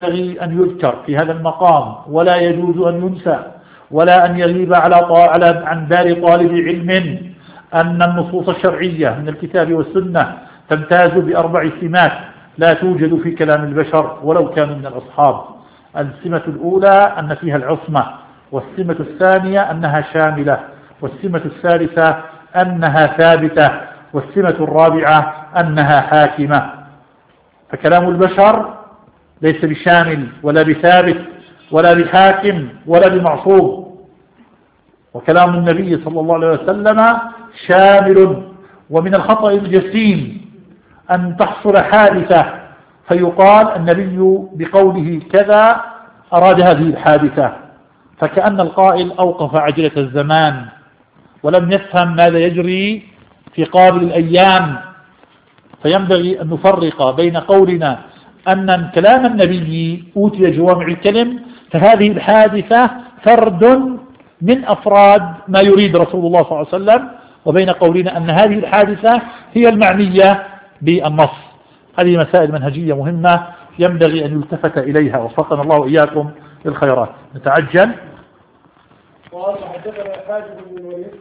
ينبغي أن يذكر في هذا المقام ولا يجوز أن ينسى ولا أن يغيب عن بال طالب علم أن النصوص الشرعية من الكتاب والسنة تمتاز بأربع سمات لا توجد في كلام البشر ولو كانوا من الأصحاب. السمة الأولى أن فيها العصمة، والسمة الثانية أنها شاملة، والسمة الثالثة أنها ثابتة، والسمة الرابعة أنها حاكمة. فكلام البشر ليس بشامل ولا بثابت ولا بحاكم ولا بمعصوم، وكلام النبي صلى الله عليه وسلم شامل. ومن الخطأ الجسيم أن تحصل حادثة فيقال النبي بقوله كذا أراد هذه الحادثة، فكأن القائل أوقف عجلة الزمان ولم يفهم ماذا يجري في قابل الأيام. فينبغي أن نفرق بين قولنا أن كلام النبي أوتي جوامع الكلم فهذه الحادثة فرد من أفراد ما يريد رسول الله صلى الله عليه وسلم، وبين قولنا أن هذه الحادثة هي المعنية بالنص. هذه مسائل منهجية مهمة ينبغي أن يلتفت إليها، وفقنا الله وإياكم للخيرات. نتعجل.